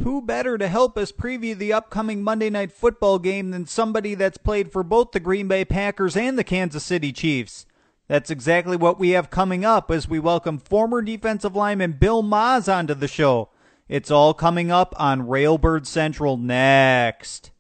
Who better to help us preview the upcoming Monday Night Football game than somebody that's played for both the Green Bay Packers and the Kansas City Chiefs? That's exactly what we have coming up as we welcome former defensive lineman Bill Maas onto the show. It's all coming up on Railbird Central next.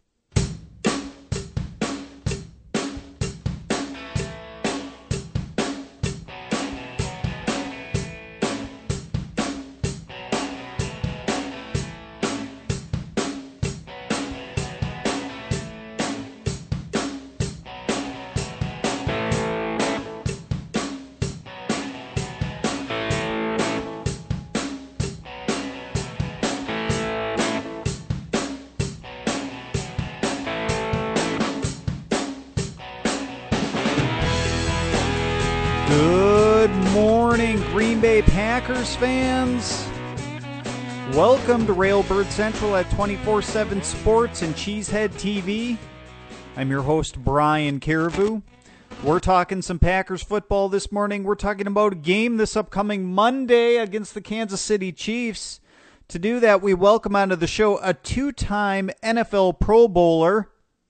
Good morning, Green Bay Packers fans. Welcome to Railbird Central at 24/7 Sports and Cheesehead TV. I'm your host, Brian Caribou. We're talking some Packers football this morning. We're talking about a game this upcoming Monday against the Kansas City Chiefs. To do that, we welcome onto the show a two-time NFL Pro Bowler.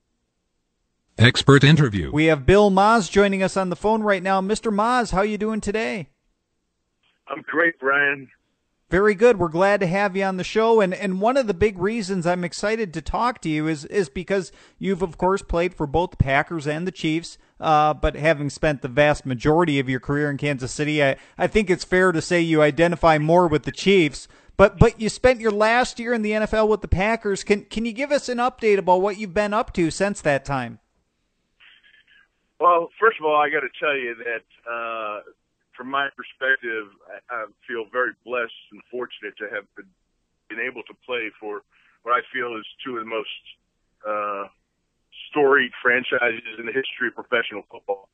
Expert interview. We have Bill Maas joining us on the phone right now. Mr. Maas, how are you doing today? I'm great, Brian. Very good. We're glad to have you on the show. And one of the big reasons I'm excited to talk to you is because you've, of course, played for both the Packers and the Chiefs, but having spent the vast majority of your career in Kansas City, I think it's fair to say you identify more with the Chiefs. But you spent your last year in the NFL with the Packers. Can you give us an update about what you've been up to since that time? Well, first of all, I got to tell you that from my perspective, I feel very blessed and fortunate to have been able to play for what I feel is two of the most storied franchises in the history of professional football.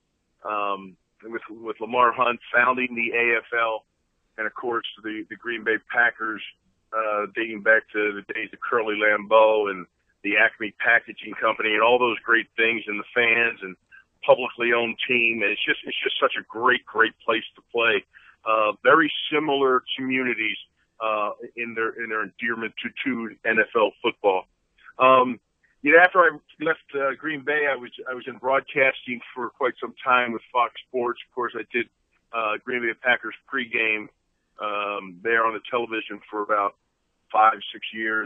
With Lamar Hunt founding the AFL, and of course the Green Bay Packers, dating back to the days of Curly Lambeau and the Acme Packaging Company, and all those great things, and the fans and publicly owned team. And it's just such a great place to play. Very similar communities in their endearment to NFL football. After I left Green Bay, I was in broadcasting for quite some time with Fox Sports. Of course, I did Green Bay Packers pregame there on the television for about 5-6 years.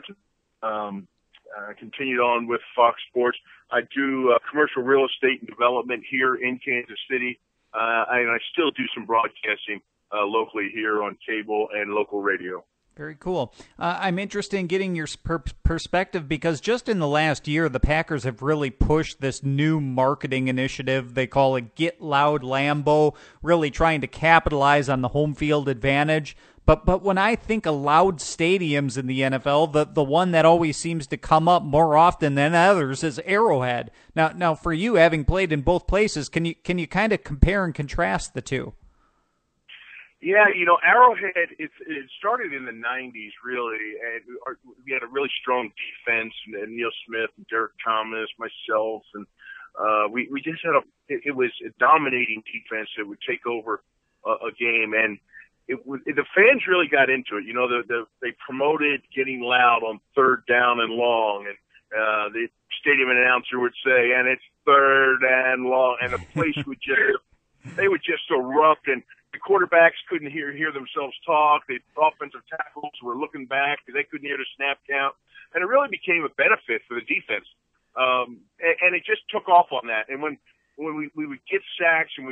Continued on with Fox Sports. I do commercial real estate and development here in Kansas City, and I still do some broadcasting locally here on cable and local radio. Very cool. I'm interested in getting your perspective because just in the last year, the Packers have really pushed this new marketing initiative. They call it Get Loud Lambeau, really trying to capitalize on the home field advantage. But when I think of loud stadiums in the NFL, the one that always seems to come up more often than others is Arrowhead. Now for you, having played in both places, can you kind of compare and contrast the two? Yeah, Arrowhead, it started in the 90s, really, and we had a really strong defense, and Neil Smith, and Derek Thomas, myself, and we just had it was a dominating defense that would take over a game, and the fans really got into it. They promoted getting loud on third down and long, and the stadium announcer would say, and it's third and long, and the place would they would just erupt, and the quarterbacks couldn't hear themselves talk. The offensive tackles were looking back. They couldn't hear the snap count. And it really became a benefit for the defense. And it just took off on that. And when we would get sacks and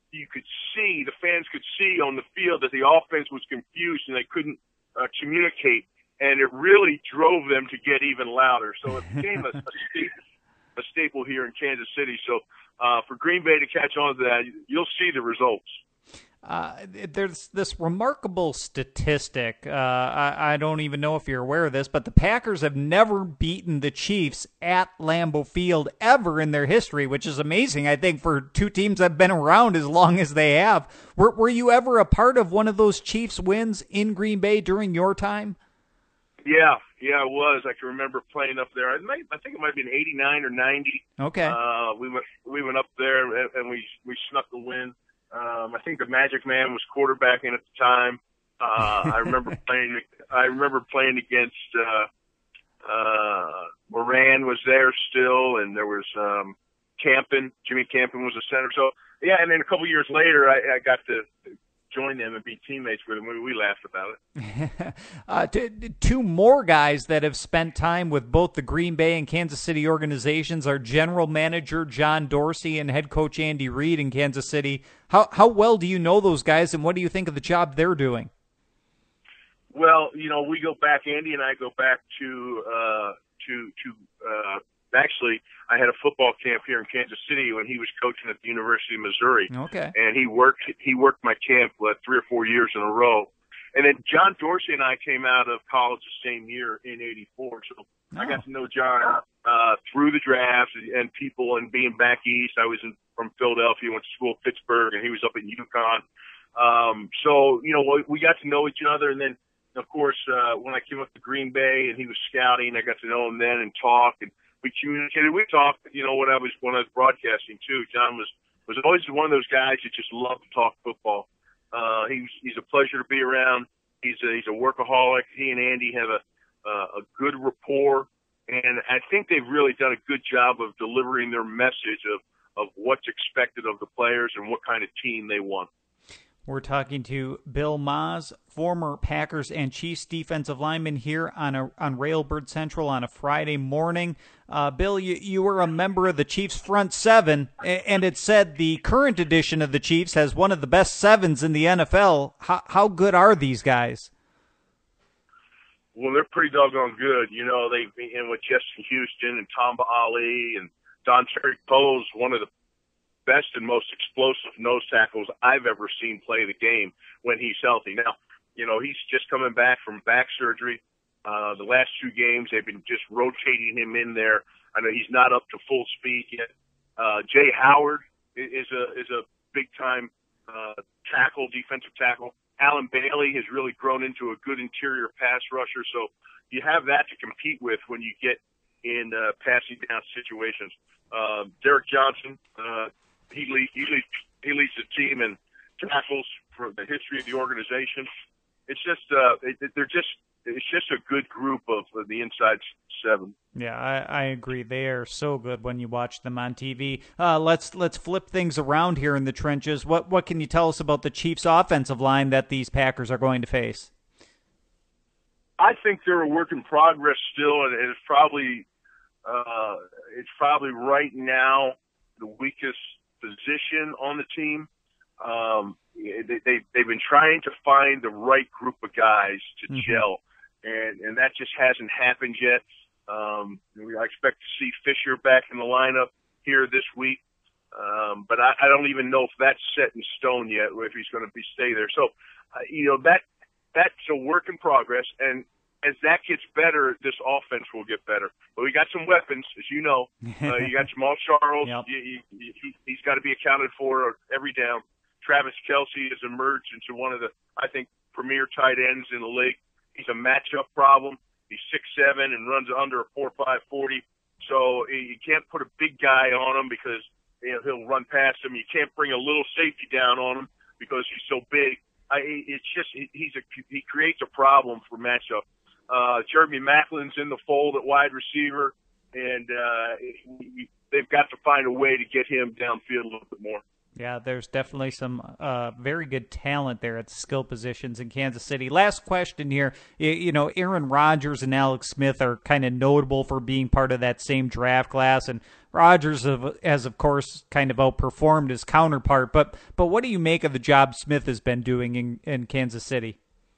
the fans could see on the field that the offense was confused and they couldn't communicate. And it really drove them to get even louder. So it became a staple here in Kansas City. So for Green Bay to catch on to that, you'll see the results. There's this remarkable statistic. I don't even know if you're aware of this, but the Packers have never beaten the Chiefs at Lambeau Field ever in their history, which is amazing, I think, for two teams that have been around as long as they have. Were you ever a part of one of those Chiefs wins in Green Bay during your time? Yeah, it was. I can remember playing up there. I think it might have been 89 or 90. Okay. We went up there and we snuck the win. I think the Magic Man was quarterbacking at the time. I remember playing against Moran was there still, and there was Campen. Jimmy Campen was a center. So yeah, and then a couple years later, I got to join them and be teammates with them. We laughed about it. Two more guys that have spent time with both the Green Bay and Kansas City organizations are general manager John Dorsey and head coach Andy Reid in Kansas City. How well do you know those guys, and what do you think of the job they're doing? Well, we go back. Andy and I go back to actually, I had a football camp here in Kansas City when he was coaching at the University of Missouri. Okay. And he worked my camp 3 or 4 years in a row. And then John Dorsey and I came out of college the same year in '84. So I got to know John through the draft and people and being back east. I was from Philadelphia, went to school at Pittsburgh, and he was up in UConn. So, we got to know each other. And then, of course, when I came up to Green Bay and he was scouting, I got to know him then and talk. And we communicated. We talked, when I was broadcasting too. John was always one of those guys that just loved to talk football. He's a pleasure to be around. He's a workaholic. He and Andy have a good rapport, and I think they've really done a good job of delivering their message of what's expected of the players and what kind of team they want. We're talking to Bill Maas, former Packers and Chiefs defensive lineman, here on Railbird Central on a Friday morning. Bill, you were a member of the Chiefs front seven, and it said the current edition of the Chiefs has one of the best sevens in the NFL. How good are these guys? Well, they're pretty doggone good. They've been in with Justin Houston and Tamba Ali and Don Terry Poe's one of the best and most explosive nose tackles I've ever seen play the game when he's healthy. Now, he's just coming back from back surgery. The last 2 games, they've been just rotating him in there. I know he's not up to full speed yet. Jay Howard is a big-time defensive tackle. Alan Bailey has really grown into a good interior pass rusher. So you have that to compete with when you get in passing down situations. Derek Johnson, he leads the team in tackles for the history of the organization. It's just it's just a good group of the inside seven. Yeah, I agree. They are so good when you watch them on TV. Let's flip things around here in the trenches. What can you tell us about the Chiefs' offensive line that these Packers are going to face? I think they're a work in progress still, and it's probably right now the weakest position on the team. They've been trying to find the right group of guys to gel, and that just hasn't happened yet. I expect to see Fisher back in the lineup here this week, but I don't even know if that's set in stone yet, or if he's going to stay there. So, that's a work in progress, and as that gets better, this offense will get better. But we got some weapons, as you know. You got Jamal Charles. Yep. He's got to be accounted for every down. Travis Kelce has emerged into one of the, I think, premier tight ends in the league. He's a matchup problem. He's 6'7" and runs under a 4.5 40. So you can't put a big guy on him because he'll run past him. You can't bring a little safety down on him because he's so big. He creates a problem for matchup. Jeremy Macklin's in the fold at wide receiver, and they've got to find a way to get him downfield a little bit more. Yeah, there's definitely some very good talent there at the skill positions in Kansas City. Last question here. Aaron Rodgers and Alex Smith are kind of notable for being part of that same draft class, and Rodgers has, of course, kind of outperformed his counterpart. But what do you make of the job Smith has been doing in Kansas City?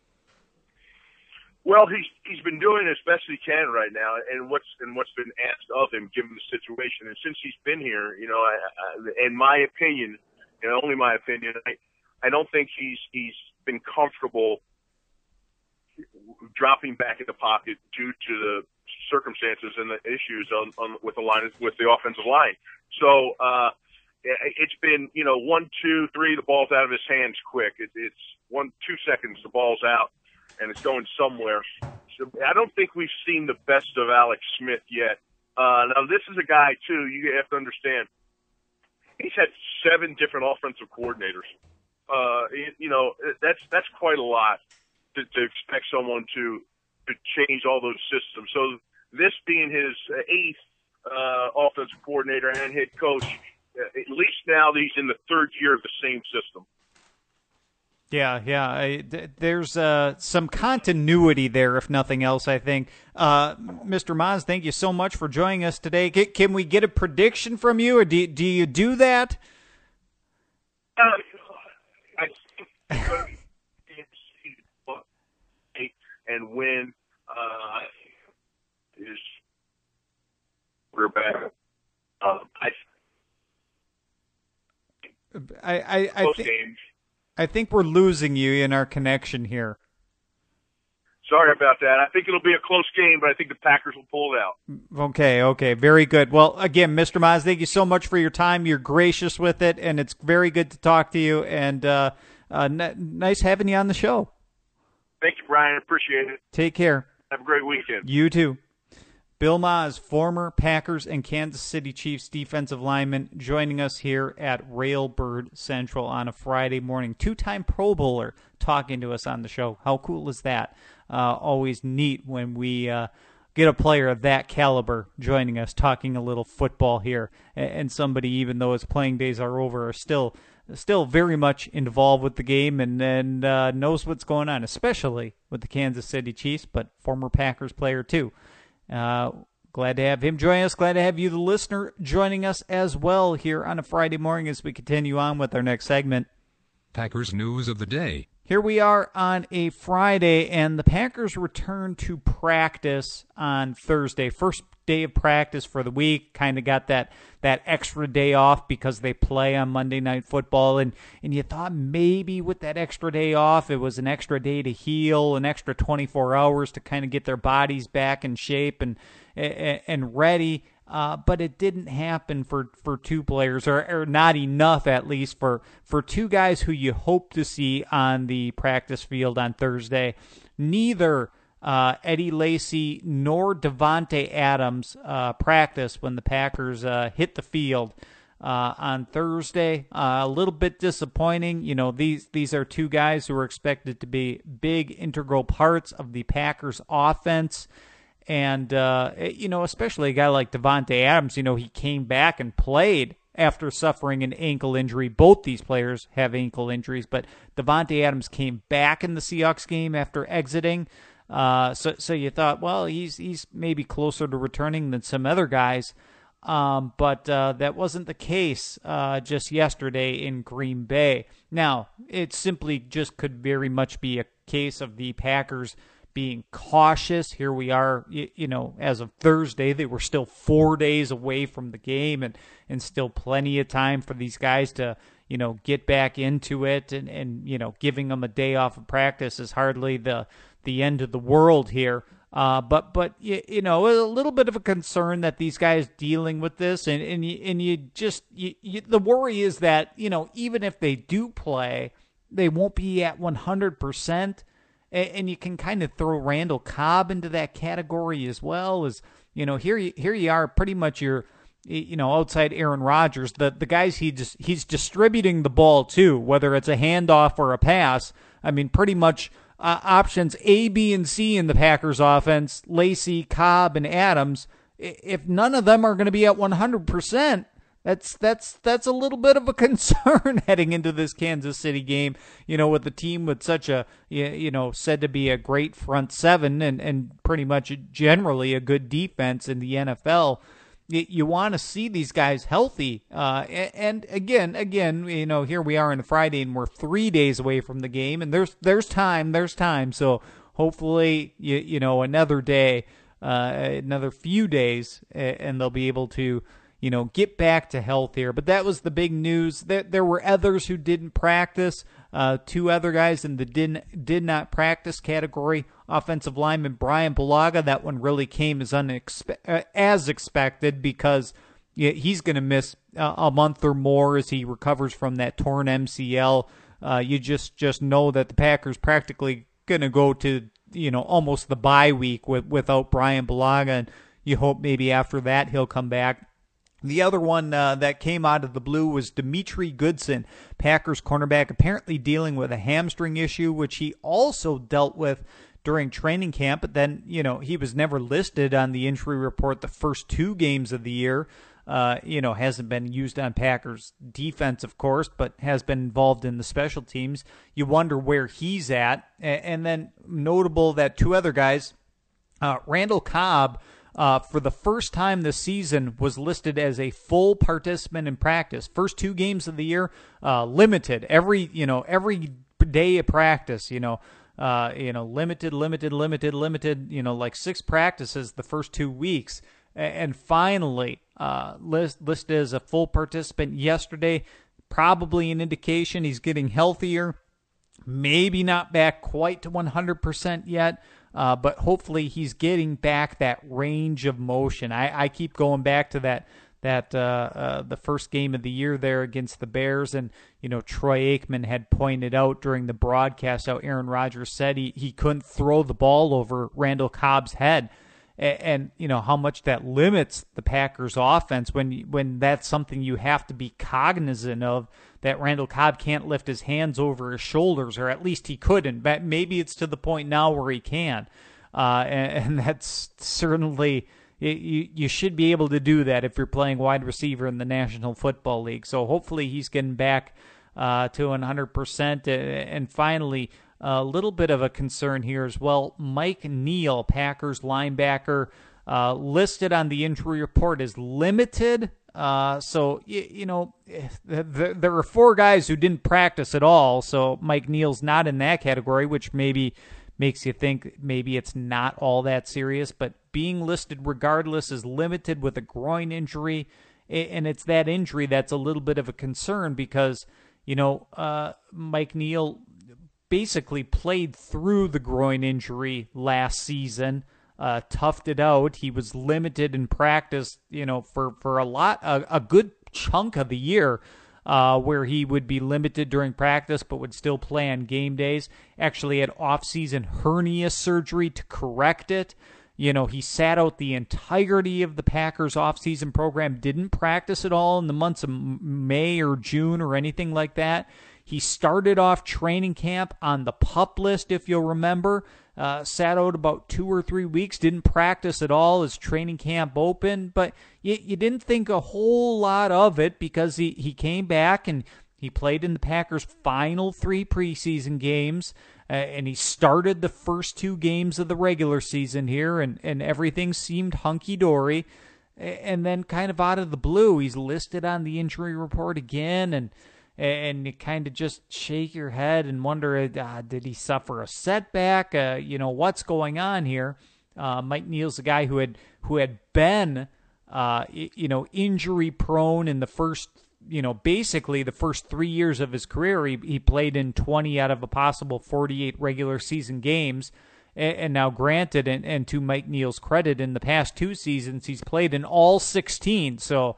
Well, he's been doing as best he can right now, and what's been asked of him given the situation. And since he's been here, in my opinion, and only my opinion, I don't think he's been comfortable dropping back in the pocket due to the circumstances and the issues with the offensive line. So it's been 1, 2, 3, the ball's out of his hands quick. It's 1, 2 seconds, the ball's out, and it's going somewhere. So I don't think we've seen the best of Alex Smith yet. Now, this is a guy, too, you have to understand. He's had 7 different offensive coordinators. That's quite a lot. to expect someone to change all those systems. So this being his eighth offensive coordinator and head coach, at least now he's in the third year of the same system. Yeah. There's some continuity there, if nothing else, I think. Mr. Maz, thank you so much for joining us today. Can we get a prediction from you, or do you do that? I think and win is we're back. I think we're losing you in our connection here. Sorry about that. I think it'll be a close game, but I think the Packers will pull it out. Okay. Very good. Well, again, Mr. Maz, thank you so much for your time. You're gracious with it, and it's very good to talk to you, and nice having you on the show. Thank you, Brian. Appreciate it. Take care. Have a great weekend. You too. Bill Maz, former Packers and Kansas City Chiefs defensive lineman, joining us here at Railbird Central on a Friday morning. Two-time Pro Bowler talking to us on the show. How cool is that? Always neat when we get a player of that caliber joining us, talking a little football here, and somebody, even though his playing days are over, are still very much involved with the game and knows what's going on, especially with the Kansas City Chiefs, but former Packers player too. Glad to have him join us. Glad to have you, the listener, joining us as well here on a Friday morning as we continue on with our next segment. Packers news of the day. Here we are on a Friday, and the Packers return to practice on Thursday. First day of practice for the week. Kind of got that extra day off because they play on Monday Night Football, and you thought maybe with that extra day off, it was an extra day to heal, an extra 24 hours to kind of get their bodies back in shape and ready. But it didn't happen for two players, or not enough at least for two guys who you hope to see on the practice field on Thursday. Neither Eddie Lacy nor Davante Adams practiced when the Packers hit the field on Thursday. A little bit disappointing. You know, these are two guys who are expected to be big integral parts of the Packers offense. And, especially a guy like Davante Adams, he came back and played after suffering an ankle injury. Both these players have ankle injuries, but Davante Adams came back in the Seahawks game after exiting. So you thought, well, he's maybe closer to returning than some other guys. But that wasn't the case just yesterday in Green Bay. Now, it simply just could very much be a case of the Packers being cautious. Here we are, as of Thursday, they were still 4 days away from the game and still plenty of time for these guys to, get back into it and giving them a day off of practice is hardly the end of the world here. But a little bit of a concern that these guys dealing with this and the worry is that, even if they do play, they won't be at 100%. And you can kind of throw Randall Cobb into that category as well. As here you are, pretty much your, outside Aaron Rodgers, the guys he's distributing the ball to, whether it's a handoff or a pass. I mean, pretty much options A, B, and C in the Packers offense: Lacy, Cobb, and Adams. If none of them are going to be at 100%. That's a little bit of a concern heading into this Kansas City game, with the team with such a, said to be a great front seven and pretty much generally a good defense in the NFL. You want to see these guys healthy. And again, here we are on a Friday and we're 3 days away from the game, and there's time. So hopefully, another day, another few days, and they'll be able to, get back to health here. But that was the big news. There were others who didn't practice. Two other guys in the did not practice category. Offensive lineman Brian Bulaga. That one really came as expected because he's going to miss a month or more as he recovers from that torn MCL. You just know that the Packers practically going to go to almost the bye week without Brian Bulaga, and you hope maybe after that he'll come back. The other one that came out of the blue was Demetri Goodson, Packers cornerback, apparently dealing with a hamstring issue, which he also dealt with during training camp. But then, he was never listed on the injury report the first 2 games of the year. Hasn't been used on Packers defense, of course, but has been involved in the special teams. You wonder where he's at. And then notable that 2 other guys, Randall Cobb, for the first time this season, was listed as a full participant in practice. First 2 games of the year, limited. Every day of practice, limited, like 6 practices the first 2 weeks. And finally, listed as a full participant yesterday. Probably an indication he's getting healthier. Maybe not back quite to 100% yet. But hopefully he's getting back that range of motion. I keep going back to that the first game of the year there against the Bears, and Troy Aikman had pointed out during the broadcast how Aaron Rodgers said he couldn't throw the ball over Randall Cobb's head, and how much that limits the Packers' offense when that's something you have to be cognizant of. That Randall Cobb can't lift his hands over his shoulders, or at least he couldn't. But maybe it's to the point now where he can. And that's certainly, you should be able to do that if you're playing wide receiver in the National Football League. So hopefully he's getting back to 100%. And finally, a little bit of a concern here as well. Mike Neal, Packers linebacker, listed on the injury report as limited. So there are 4 guys who didn't practice at all, so Mike Neal's not in that category, which maybe makes you think maybe it's not all that serious, but being listed regardless is limited with a groin injury, and it's that injury that's a little bit of a concern because, Mike Neal basically played through the groin injury last season, toughed it out. He was limited in practice, for a good chunk of the year, where he would be limited during practice but would still play on game days. Actually had off-season hernia surgery to correct it. He sat out the entirety of the Packers off-season program, didn't practice at all in the months of May or June or anything like that. He started off training camp on the PUP list, if you'll remember. Sat out about 2 or 3 weeks, didn't practice at all as training camp opened, but you didn't think a whole lot of it because he came back and he played in the Packers' final 3 preseason games, and he started the first 2 games of the regular season here, and everything seemed hunky-dory. And then kind of out of the blue, he's listed on the injury report again, and you kind of just shake your head and wonder, did he suffer a setback? What's going on here? Mike Neal's a guy who had been, injury prone in the first, basically the first 3 years of his career. He played in 20 out of a possible 48 regular season games. And now granted, and to Mike Neal's credit, in the past 2 seasons, he's played in all 16. So,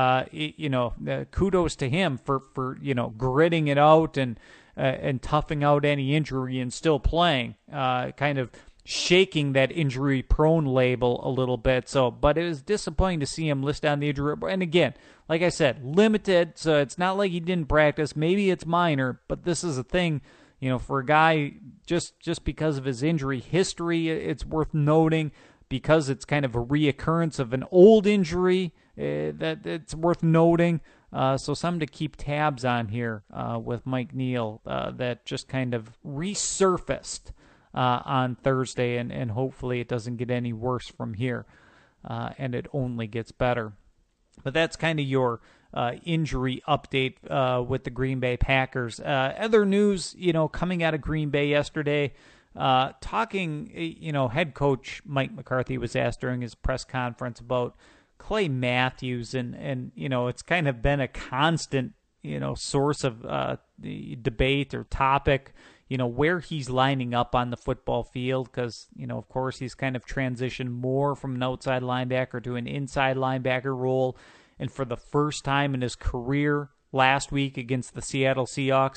kudos to him for gritting it out and toughing out any injury and still playing, kind of shaking that injury prone label a little bit. So, but it was disappointing to see him listed on the injury report. And again, like I said, limited. So it's not like he didn't practice. Maybe it's minor, but this is a thing, for a guy just because of his injury history, it's worth noting because it's kind of a reoccurrence of an old injury. That it's worth noting. So something to keep tabs on here with Mike Neal that just kind of resurfaced on Thursday, and hopefully it doesn't get any worse from here, and it only gets better. But that's kind of your injury update with the Green Bay Packers. Other news, coming out of Green Bay yesterday, talking, head coach Mike McCarthy was asked during his press conference about Clay Matthews, and it's kind of been a constant, source of the debate or topic, where he's lining up on the football field, because, of course, he's kind of transitioned more from an outside linebacker to an inside linebacker role, and for the first time in his career last week against the Seattle Seahawks,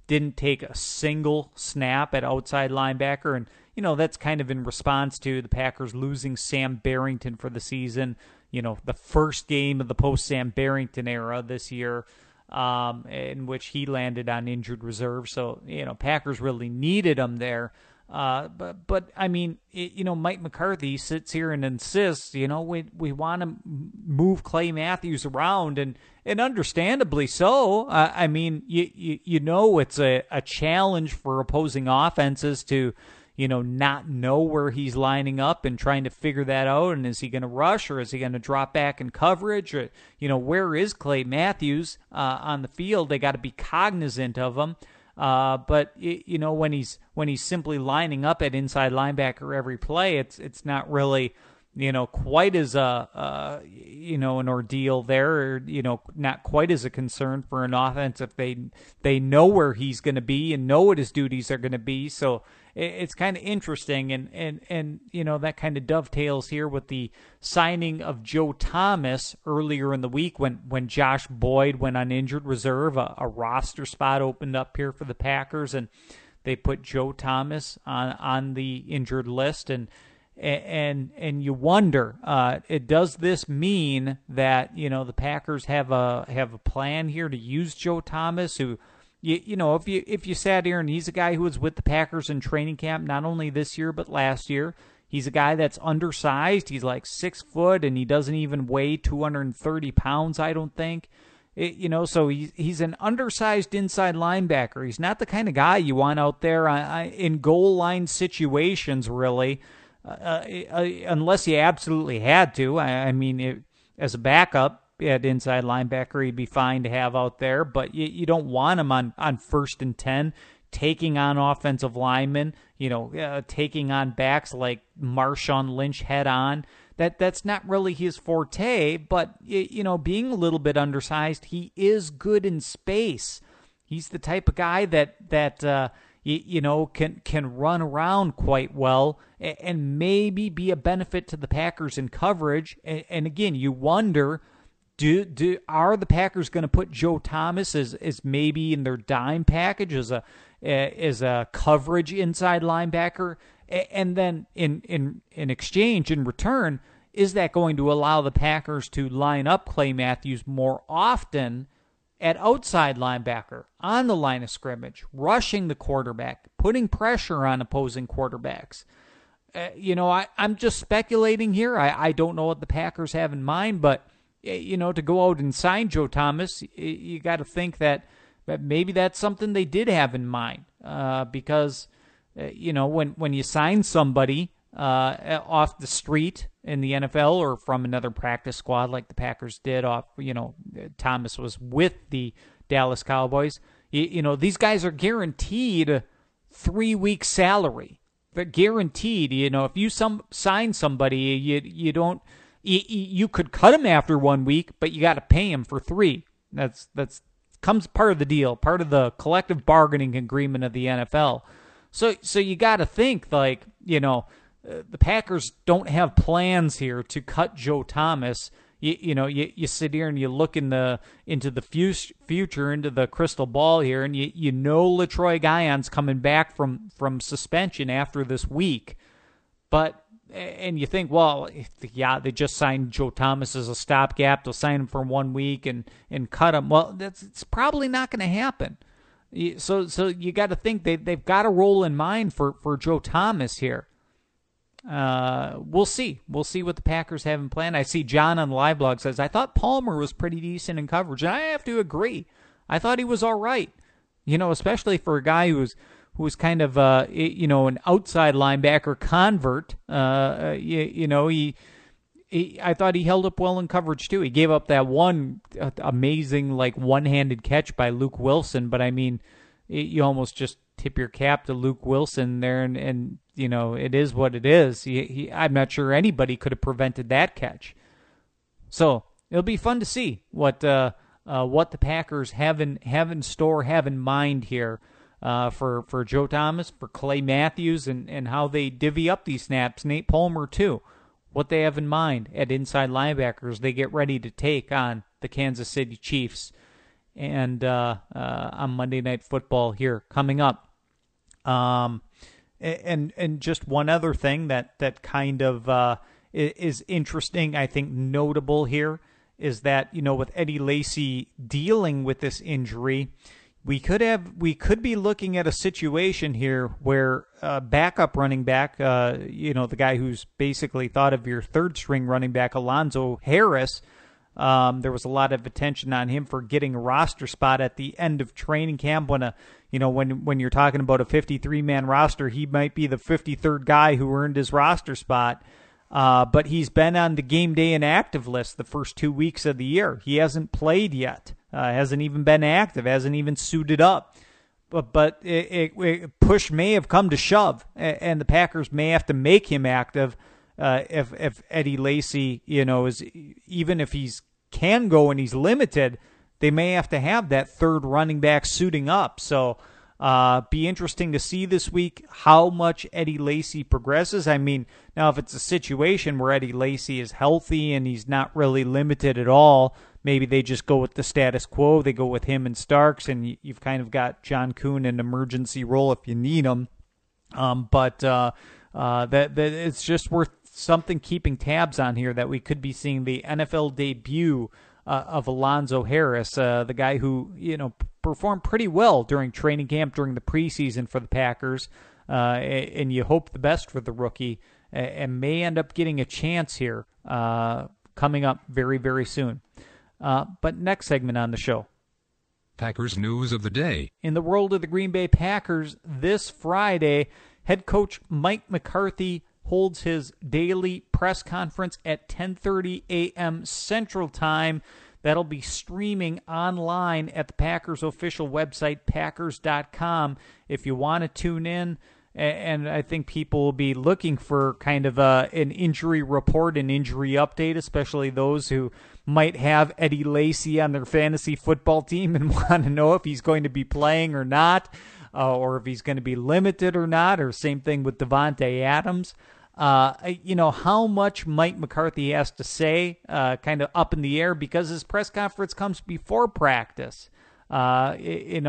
didn't take a single snap at outside linebacker, and that's kind of in response to the Packers losing Sam Barrington for the season. The first game of the post-Sam Barrington era this year, in which he landed on injured reserve. So, Packers really needed him there. But I mean, Mike McCarthy sits here and insists, we want to move Clay Matthews around, and understandably so. I mean, it's a challenge for opposing offenses to, not know where he's lining up and trying to figure that out. And is he going to rush, or is he going to drop back in coverage? Or, where is Clay Matthews on the field? They got to be cognizant of him. But when he's simply lining up at inside linebacker every play, it's not really, quite as an ordeal there, or, not quite as a concern for an offense if they know where he's going to be and know what his duties are going to be. So it's kind of interesting, and that kind of dovetails here with the signing of Joe Thomas earlier in the week when Josh Boyd went on injured reserve. A roster spot opened up here for the Packers, and they put Joe Thomas on the injured list, and you wonder, does this mean that the Packers have a plan here to use Joe Thomas, who, if you sat here, and he's a guy who was with the Packers in training camp not only this year but last year. He's a guy that's undersized. He's like 6 foot, and he doesn't even weigh 230 pounds, I don't think. So he's an undersized inside linebacker. He's not the kind of guy you want out there in goal line situations, really. Unless you absolutely had to. I mean, as a backup at inside linebacker, he'd be fine to have out there, but you don't want him on 1st and 10, taking on offensive linemen, taking on backs like Marshawn Lynch head on. That's not really his forte, but, being a little bit undersized, he is good in space. He's the type of guy that can run around quite well and maybe be a benefit to the Packers in coverage. And again, you wonder, are the Packers going to put Joe Thomas as maybe in their dime package as a coverage inside linebacker, and then in exchange, in return, is that going to allow the Packers to line up Clay Matthews more often at outside linebacker, on the line of scrimmage, rushing the quarterback, putting pressure on opposing quarterbacks? I'm just speculating here. I don't know what the Packers have in mind, but, to go out and sign Joe Thomas, you got to think that maybe that's something they did have in mind, because, when you sign somebody off the street in the NFL or from another practice squad like the Packers did Thomas was with the Dallas Cowboys, these guys are guaranteed 3 weeks salary. They're guaranteed. If you sign somebody, you don't. You could cut him after 1 week, but you got to pay him for 3. That's comes part of the deal, part of the collective bargaining agreement of the NFL. So you got to think, like, the Packers don't have plans here to cut Joe Thomas. You sit here and you look into the future, into the crystal ball here, and LaTroy Guyon's coming back from suspension after this week. And you think, well, they just signed Joe Thomas as a stopgap. They'll sign him for 1 week and cut him. Well, it's probably not going to happen. So you got to think they've got a role in mind for Joe Thomas here. We'll see. We'll see what the Packers have in plan. I see John on the live blog says, I thought Palmer was pretty decent in coverage. And I have to agree. I thought he was all right. Especially for a guy who was kind of, an outside linebacker convert. I thought he held up well in coverage too. He gave up that one amazing, one-handed catch by Luke Wilson. But I mean, you almost just tip your cap to Luke Wilson there, and it is what it is. I'm not sure anybody could have prevented that catch. So it'll be fun to see what the Packers have in store, have in mind here for Joe Thomas, for Clay Matthews, and how they divvy up these snaps. Nate Palmer too. What they have in mind at inside linebackers they get ready to take on the Kansas City Chiefs. and on Monday Night Football here coming up. And just one other thing that kind of is interesting, I think notable here, is that, with Eddie Lacy dealing with this injury, we could be looking at a situation here where backup running back, the guy who's basically thought of your third string running back, Alonzo Harris, there was a lot of attention on him for getting a roster spot at the end of training camp. When you're talking about a 53-man roster, he might be the 53rd guy who earned his roster spot. But he's been on the game day inactive list the first 2 weeks of the year. He hasn't played yet. Hasn't even been active. Hasn't even suited up. But push may have come to shove, and the Packers may have to make him active. If Eddie Lacy, is, even if he's can go and he's limited, they may have to have that third running back suiting up. So be interesting to see this week how much Eddie Lacy progresses. I mean, now if it's a situation where Eddie Lacy is healthy and he's not really limited at all, maybe they just go with the status quo. They go with him and Starks, and you've kind of got John Kuhn in an emergency role if you need him. But that it's just worth something keeping tabs on here, that we could be seeing the NFL debut of Alonzo Harris, the guy who performed pretty well during training camp, during the preseason for the Packers, and you hope the best for the rookie, and may end up getting a chance here coming up very, very soon. But next segment on the show, Packers news of the day. In the world of the Green Bay Packers, this Friday, head coach Mike McCarthy holds his daily press conference at 10:30 a.m. Central Time. That'll be streaming online at the Packers official website, packers.com, if you want to tune in. And I think people will be looking for kind of an injury report, an injury update, especially those who might have Eddie Lacy on their fantasy football team and want to know if he's going to be playing or not, or if he's going to be limited or not, or same thing with Devontae Adams. How much Mike McCarthy has to say, kind of up in the air, because his press conference comes before practice. And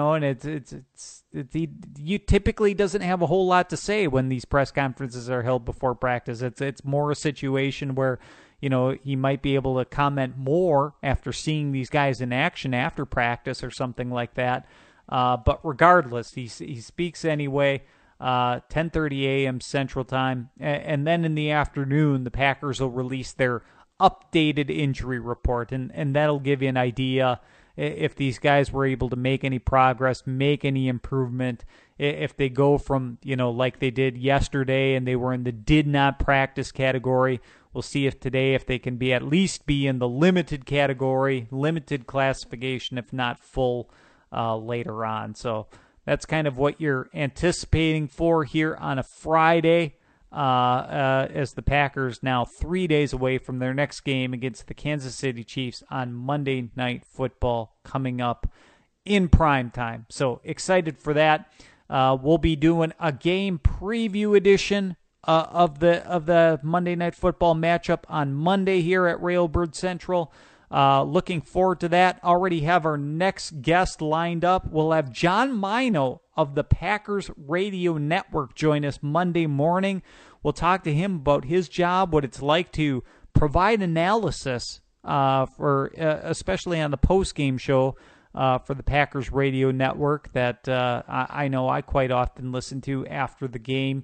he typically doesn't have a whole lot to say when these press conferences are held before practice. It's more a situation where, he might be able to comment more after seeing these guys in action after practice or something like that. But regardless, he speaks anyway. 10:30 a.m. Central Time, and then in the afternoon, the Packers will release their updated injury report, and that'll give you an idea if these guys were able to make any progress, make any improvement, if they go from, like they did yesterday and they were in the did not practice category. We'll see if today, if they can be at least be in the limited category, limited classification, if not full later on. So that's kind of what you're anticipating for here on a Friday, as the Packers now 3 days away from their next game against the Kansas City Chiefs on Monday Night Football, coming up in prime time. So excited for that. We'll be doing a game preview edition of the Monday Night Football matchup on Monday here at Railbird Central. Looking forward to that. Already have our next guest lined up. We'll have John Mino of the Packers Radio Network join us Monday morning. We'll talk to him about his job, what it's like to provide analysis for especially on the post-game show for the Packers Radio Network that I know I quite often listen to after the game.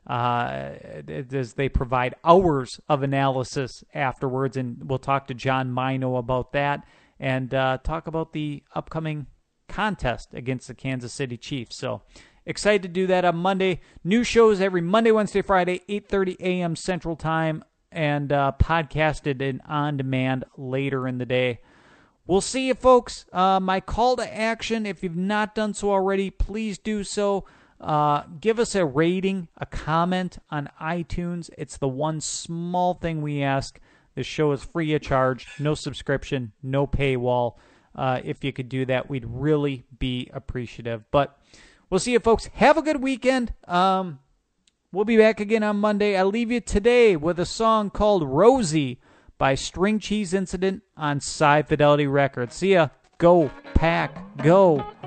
As they provide hours of analysis afterwards, and we'll talk to John Mino about that and talk about the upcoming contest against the Kansas City Chiefs. So excited to do that on Monday. New shows every Monday, Wednesday, Friday, 8:30 a.m. Central Time, and podcasted and on demand later in the day. We'll see you, folks. My call to action, if you've not done so already, please do so. Give us a rating, a comment on iTunes. It's the one small thing we ask. This show is free of charge, no subscription, no paywall. If you could do that, we'd really be appreciative. But we'll see you, folks. Have a good weekend. We'll be back again on Monday. I'll leave you today with a song called Rosie by String Cheese Incident on Sci Fidelity Records. See ya. Go, Pack, go.